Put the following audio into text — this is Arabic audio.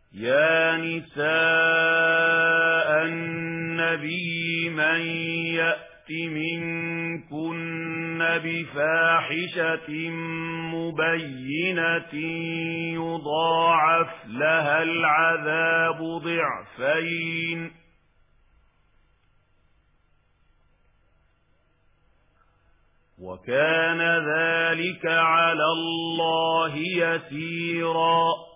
يا نساء النبي من يأت منكن بفاحشة مبينة يضاعف لها العذاب ضعفين وكان ذلك على الله يسيرا